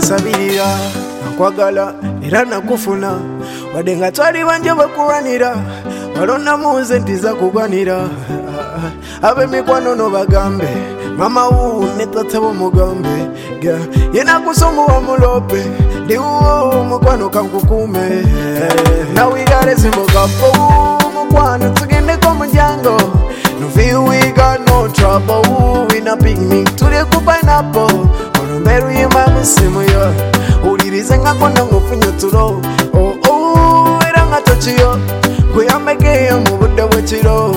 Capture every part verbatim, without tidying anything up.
nkusabirira nakwagala era nakufuna wadde nga twali banje bakulwanira balona muze ntiza kugwanira ab'emikwano no bagambe mama wu ne tata bo mugambe yena kusomo wa mulope ndiwo mukwano kankukume now we got a simple couple mukwano tugende ko mjango no feel we got no trouble we na picnic tuli ku pineapple on berry mama simu yo ulirize ngakona ngofunyo tulo oh oh era ngatochiyo kuyameke mu budde bwekiro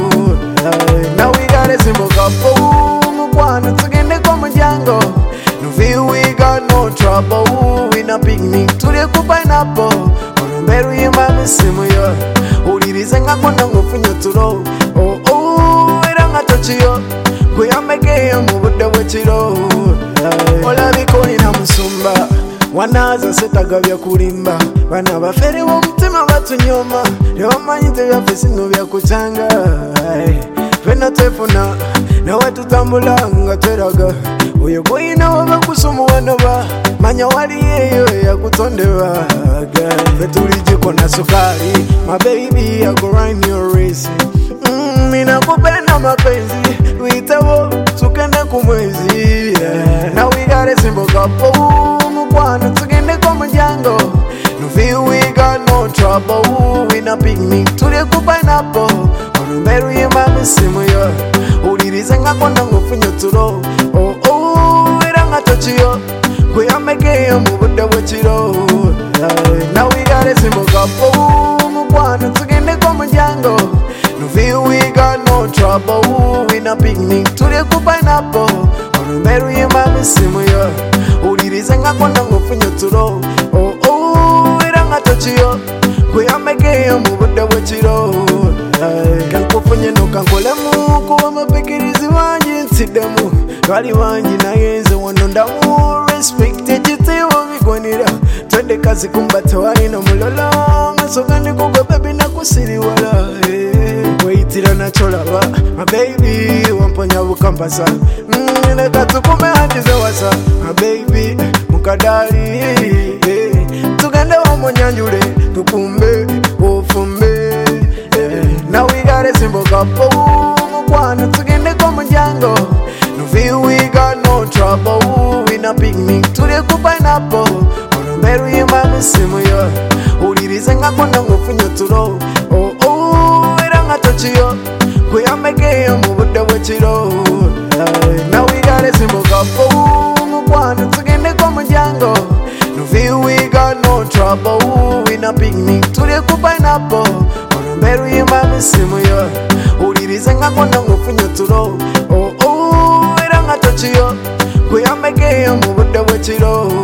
now we got a simple couple mukwano tugende ko mjango no feel we got no trouble we na picnic tuli ku pineapple on berry mama simu yo ulirize ngakona ngofunyo tulo oh oh era ngatochiyo kuyameke mu budde bwekiro olabikoni musumba wanaza setagabya kulimba bana bafere w'omutima batunyoma tebamanyi tebyaffe sino byakucanga fena twefuna nawe tutambula nga tweraga oyo gwina waba kusumuwanoba manya wali yeyo yakutondebwaga fe tulijiko na sukari my baby I go run your race mm, mina kupenda mapenzi witabo tukende kumwezi yeah. Now we got a simple couple mukwano tugende ko mjango no feel we got no trouble we na picnic tuli ku pineapple on berry mama simu yo ulirize ngakona ngofunyo tulo oh oh era ngatochiyo kuyameke mu budde bwekiro now we got a simple couple mukwano tugende ko mjango no feel we got no trouble we na picnic tuli ku pineapple on berry mama simu yo ulirize ngakona ngofunyo tulo oh oh era ngatochiyo kuyameke mu budde bwekiro kankufunye no kankolemu kuba mapikirizi bangi nsiddemu twali bangi naye nze wano ndamu respect ekitiibwa bigwanira twende kazi kumba tewali nomulolo masoga ndikugwe bebi nakusiriwala weyitira nakyolaba my baby wamponya bukampasa leka tukume handize wasa my baby mukadali tugende wamunyanjule tukumbe ofumbe now we got a simple couple mukwano tugende ko mjango no feel we got no trouble we na picnic tuli ku pineapple on berry mama simu yo ulirize ngakona ngofunyo tulo oh oh era ngatochiyo kuyameke mu budde bwekiro now we got a simple couple mukwano tugende ko mjango no feel we got no trouble we na picnic tuli ku pineapple on berry mama simu yo ulirize ngakona ngofunyo tulo oh oh era ngatochiyo kuyameke mu budde bwekiro